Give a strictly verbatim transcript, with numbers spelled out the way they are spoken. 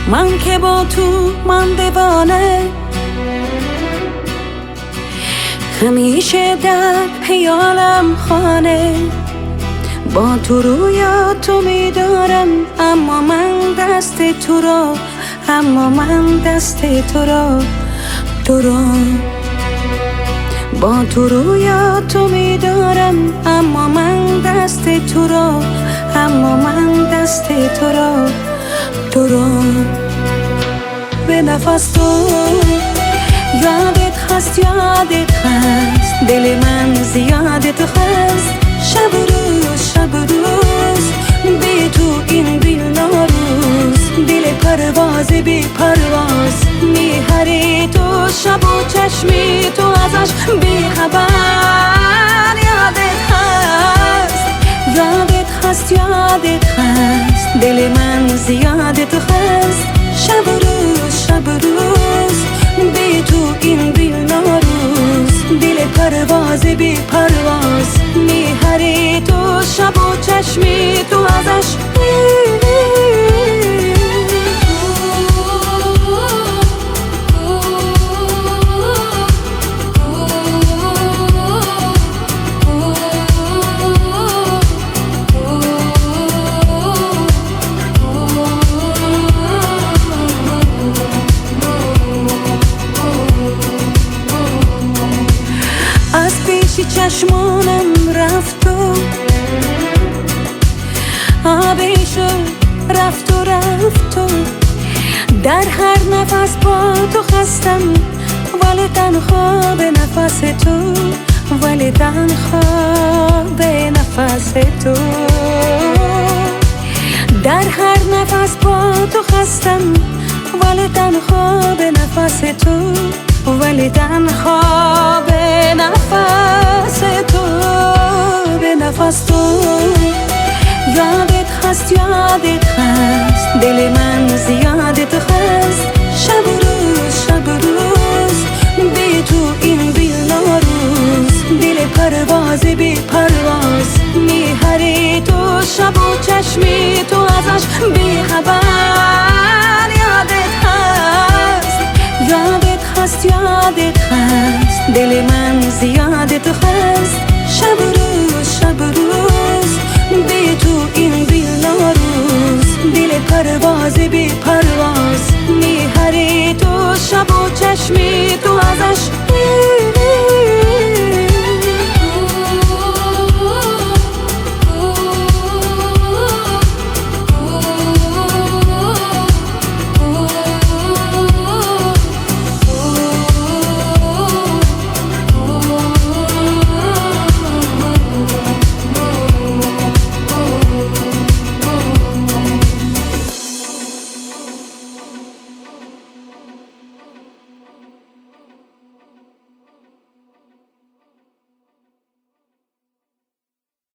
من که با تو من دیوانه، همیشه در خیالم خانه. با تو رویا تو میدارم، اما من دست تو را، اما من دست تو را، تو را. با تو رویا تو میدارم، اما من دست تو را، اما من دست تو را، تو را. به نفس تو یادت هست، یادت هست، دل من زیادت هست. شب و روز، شب و روز، بی تو این دل ناروز، دل پرواز بی پرواز میهری تو. شب و چشمی تو ازش بی خبر. یادت هست، یادت هست، یادت هست، دل من زیادت هست. شب و روز، شب و روز، بی تو این دل ناروز، دل پرواز بی پرواز میهری تو. شب و چشمی تو ازش چشمانم رفت و آبی شد، رفت و رفت و در هر نفس با تو خستم، ولی تنها به نفس تو، ولی تنها به نفس تو. در هر نفس با تو خستم، ولی تنها به نفس تو، ولی تنها به نفس تو. به نفس تو یادت هست، یادت هست، دل من زیادت هست. شب و روز، شب و روز، بی تو این دل ناروز، دل پرواز بی پرواز میهری تو. شب و چشمی تو ازش بی خبر. یادت هست، یادت هست، یادت هست، دل من زیادت هست. شب و روز، شب و روز، بی تو این دل ناروز، دل پرواز بی پرواز میهری تو. شب و چشمی تو ازش